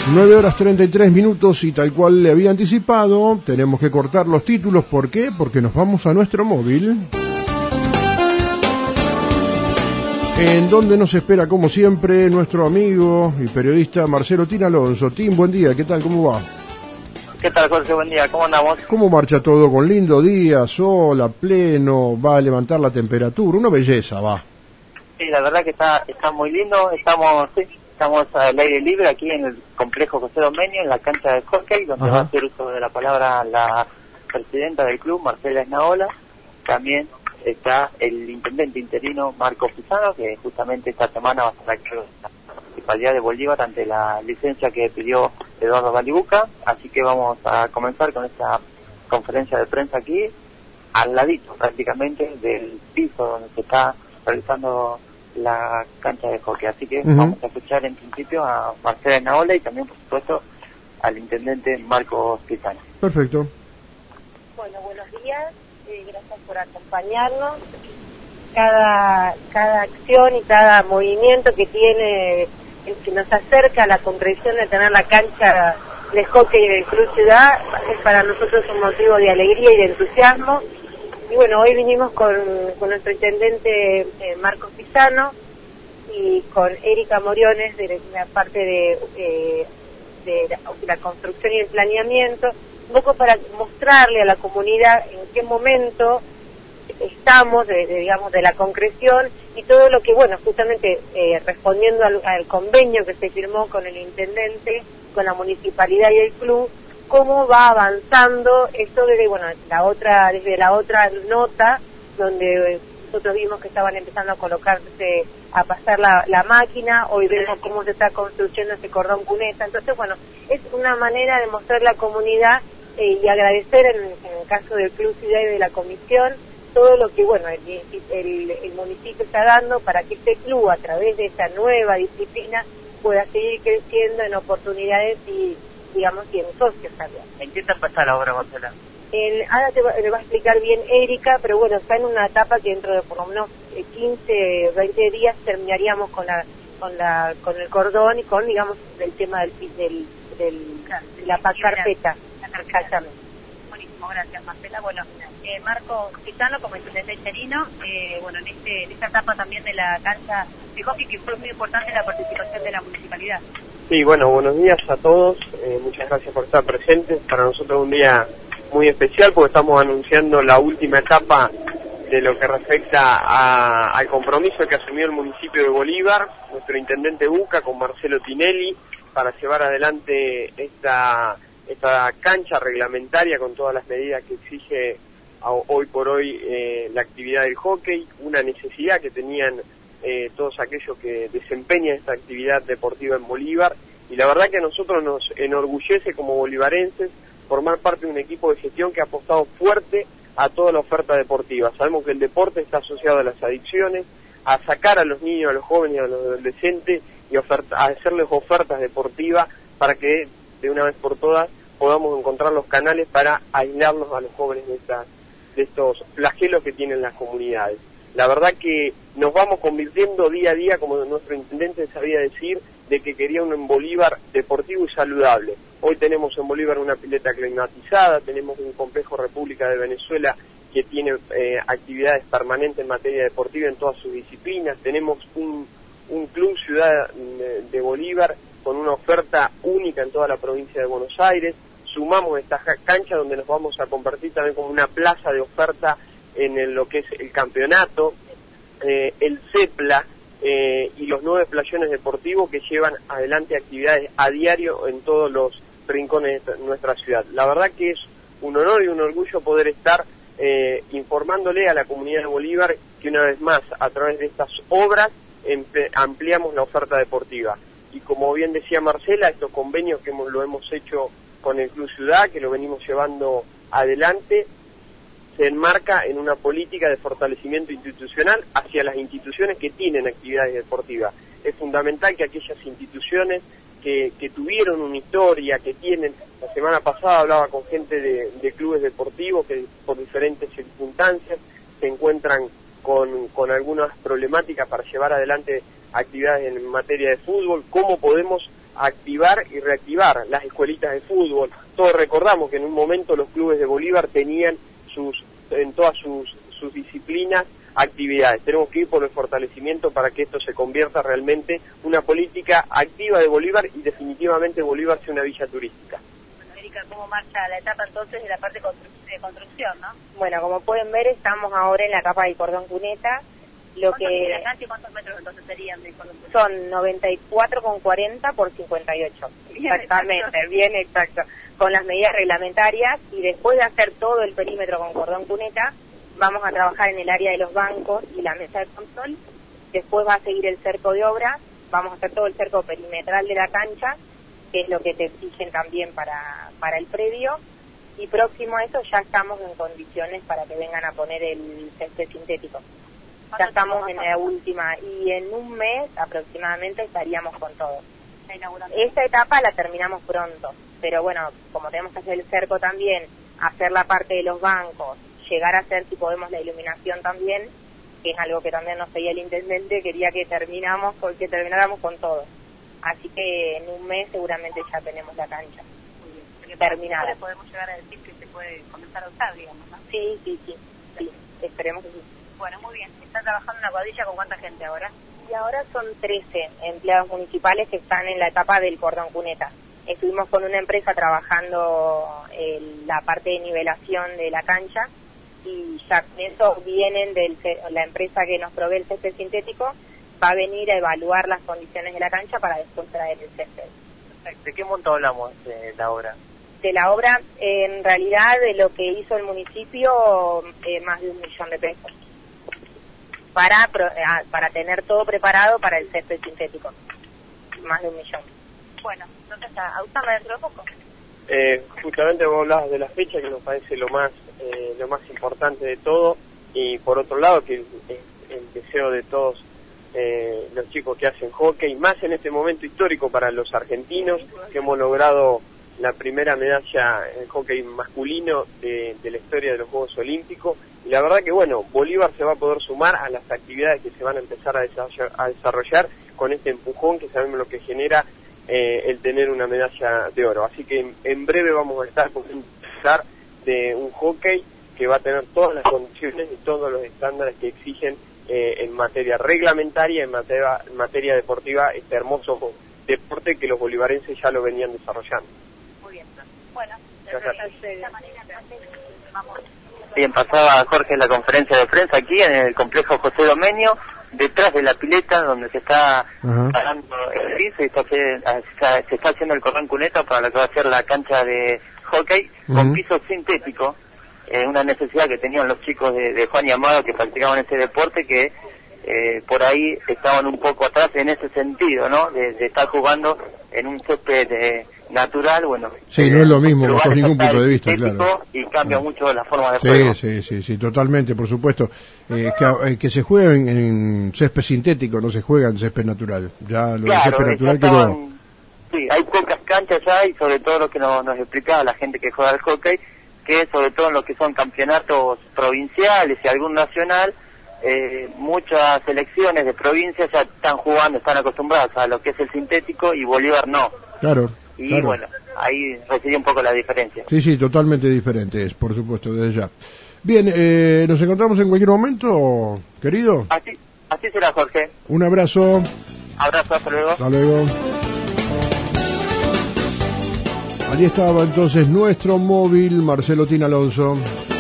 9:33 y tal cual le había anticipado, tenemos que cortar los títulos. ¿Por qué? Porque nos vamos a nuestro móvil, en donde nos espera como siempre nuestro amigo y periodista Marcelo Tin Alonso. Tim, buen día, ¿qué tal? ¿Cómo va? ¿Qué tal, Jorge? Buen día, ¿cómo andamos? ¿Cómo marcha todo? Con lindo día, sol a pleno, va a levantar la temperatura, una belleza, va. Sí, la verdad que está muy lindo, estamos al aire libre aquí en el complejo José Domenio, en la cancha de hockey, donde va a hacer uso de la palabra la presidenta del club, Marcela Esnaola. También está el intendente interino, Marco Pisano, que justamente esta semana va a estar aquí en la Municipalidad de Bolívar ante la licencia que pidió Eduardo Balibuca. Así que vamos a comenzar con esta conferencia de prensa aquí, al ladito prácticamente del piso donde se está realizando la cancha de hockey. Así que vamos a escuchar en principio a Marcela Esnaola y también, por supuesto, al intendente Marco Pisano. Perfecto. Bueno, buenos días, gracias por acompañarnos. Cada acción y cada movimiento que tiene, que nos acerca a la concreción de tener la cancha de hockey del Club Ciudad, es para nosotros un motivo de alegría y de entusiasmo. Y bueno, hoy vinimos con nuestro intendente Marcos Pisano y con Erika Moriones de la parte de la construcción y el planeamiento, un poco para mostrarle a la comunidad en qué momento estamos de la concreción y todo lo que, bueno, justamente respondiendo al convenio que se firmó con el intendente, con la municipalidad y el club, cómo va avanzando esto desde la otra nota, donde nosotros vimos que estaban empezando a colocarse, a pasar la máquina. Hoy vemos cómo se está construyendo ese cordón cuneta. Entonces, bueno, es una manera de mostrar a la comunidad y agradecer en el caso del Club Ciudad y de la comisión todo lo que, bueno, el municipio está dando para que este club, a través de esta nueva disciplina, pueda seguir creciendo en oportunidades y, digamos, y en socios también. ¿En qué etapa está la obra, Marcela? Ahora le va a explicar bien Erika, pero bueno, está en una etapa que dentro de por lo menos 15, 20 días terminaríamos con el cordón y con, digamos, el tema de la carpeta. Buenísimo, gracias, Marcela. Bueno, Marco Pisano como intendente interino, bueno, en esta etapa también de la cancha de hockey, que fue muy importante la participación de la municipalidad. Sí, bueno, buenos días a todos, muchas gracias por estar presentes. Para nosotros es un día muy especial porque estamos anunciando la última etapa de lo que respecta al compromiso que asumió el municipio de Bolívar, nuestro intendente Buca con Marcelo Tinelli, para llevar adelante esta cancha reglamentaria con todas las medidas que exige hoy por hoy la actividad del hockey, una necesidad que tenían todos aquellos que desempeñan esta actividad deportiva en Bolívar, y la verdad que a nosotros nos enorgullece como bolivarenses formar parte de un equipo de gestión que ha apostado fuerte a toda la oferta deportiva. Sabemos que el deporte está asociado a las adicciones, a sacar a los niños, a los jóvenes, a los adolescentes y a hacerles ofertas deportivas para que de una vez por todas podamos encontrar los canales para aislarlos a los jóvenes de estos flagelos que tienen las comunidades. La verdad que nos vamos convirtiendo día a día, como nuestro intendente sabía decir, de que quería un Bolívar deportivo y saludable. Hoy tenemos en Bolívar una pileta climatizada, tenemos un complejo República de Venezuela que tiene actividades permanentes en materia deportiva en todas sus disciplinas, tenemos un Club Ciudad de Bolívar con una oferta única en toda la provincia de Buenos Aires. Sumamos esta cancha donde nos vamos a convertir también como una plaza de oferta en lo que es el campeonato, el CEPLA y los 9 playones deportivos que llevan adelante actividades a diario en todos los rincones de nuestra ciudad. La verdad que es un honor y un orgullo poder estar informándole a la comunidad de Bolívar que una vez más, a través de estas obras, ampliamos la oferta deportiva. Y como bien decía Marcela, estos convenios que lo hemos hecho con el Club Ciudad, que lo venimos llevando adelante, se enmarca en una política de fortalecimiento institucional hacia las instituciones que tienen actividades deportivas. Es fundamental que aquellas instituciones que tuvieron una historia, que tienen, la semana pasada hablaba con gente de clubes deportivos que por diferentes circunstancias se encuentran con algunas problemáticas para llevar adelante actividades en materia de fútbol, cómo podemos activar y reactivar las escuelitas de fútbol. Todos recordamos que en un momento los clubes de Bolívar tenían en todas sus disciplinas actividades. Tenemos que ir por el fortalecimiento para que esto se convierta realmente una política activa de Bolívar y definitivamente Bolívar sea una villa turística. Erika, ¿cómo marcha la etapa entonces de la parte de construcción, no? Bueno, como pueden ver, estamos ahora en la capa del cordón cuneta. ¿Cuántos metros entonces serían de cordón cuneta? Son 94,40 por 58. Bien, exactamente, exacto. Bien exacto. Con las medidas reglamentarias, y después de hacer todo el perímetro con cordón cuneta, vamos a trabajar en el área de los bancos y la mesa de control. Después va a seguir el cerco de obra, vamos a hacer todo el cerco perimetral de la cancha, que es lo que te exigen también para el predio, y próximo a eso ya estamos en condiciones para que vengan a poner el césped sintético. Ya estamos en la última, y en un mes aproximadamente estaríamos con todo. Esta etapa la terminamos pronto, pero bueno, como tenemos que hacer el cerco también, hacer la parte de los bancos, llegar a hacer, si podemos, la iluminación también, que es algo que también nos pedía el intendente, quería que termináramos con todo. Así que en un mes seguramente ya tenemos la cancha terminada. Podemos llegar a decir que se puede comenzar a usar, digamos, ¿no? Sí, esperemos que sí. Bueno, muy bien. ¿Está trabajando en la cuadrilla con cuánta gente ahora? Y ahora son 13 empleados municipales que están en la etapa del cordón cuneta. Estuvimos con una empresa trabajando la parte de nivelación de la cancha, y ya con eso vienen la empresa que nos provee el césped sintético, va a venir a evaluar las condiciones de la cancha para después traer el césped. ¿De qué monto hablamos de la obra? De la obra, en realidad, de lo que hizo el municipio, más de 1 millón de pesos. Para tener todo preparado para el césped sintético. Más de 1 millón. Bueno, entonces a usarla dentro de poco. Justamente vos hablabas de la fecha, que nos parece lo más importante de todo, y por otro lado que el deseo de todos los chicos que hacen hockey, más en este momento histórico para los argentinos, que hemos logrado la primera medalla en hockey masculino de la historia de los Juegos Olímpicos, y la verdad que bueno, Bolívar se va a poder sumar a las actividades que se van a empezar a desarrollar con este empujón que sabemos lo que genera el tener una medalla de oro. Así que en breve vamos a estar con de un hockey que va a tener todas las condiciones y todos los estándares que exigen en materia reglamentaria, en materia deportiva, este hermoso deporte que los bolivarenses ya lo venían desarrollando. Muy bien. Bueno, de esta manera vamos. Bien, pasaba Jorge la conferencia de prensa aquí en el complejo José Domenio, detrás de la pileta donde se está parando el piso y se está haciendo el cordón cuneta para lo que va a ser la cancha de hockey con piso sintético, una necesidad que tenían los chicos de Juan y Amado que practicaban ese deporte, que por ahí estaban un poco atrás en ese sentido, ¿no? De estar jugando en un césped natural, bueno. Sí, no es lo mismo bajo ningún punto de vista, claro. Y cambia mucho la forma de juego. Sí, totalmente, por supuesto. Que se juegue en césped sintético, no se juega en césped natural. Ya lo de césped natural quedó. Sí, hay pocas canchas ya, y sobre todo lo que nos explicaba la gente que juega al hockey, que sobre todo en lo que son campeonatos provinciales y algún nacional, muchas selecciones de provincias ya están acostumbradas a lo que es el sintético, y Bolívar no. Claro. Bueno, ahí residía un poco la diferencia. Sí, totalmente diferente es, por supuesto, desde ya. Bien, nos encontramos en cualquier momento, querido. Así será, Jorge. Un abrazo. Abrazo, hasta luego. Hasta luego. Allí estaba entonces nuestro móvil, Marcelo Tina Alonso.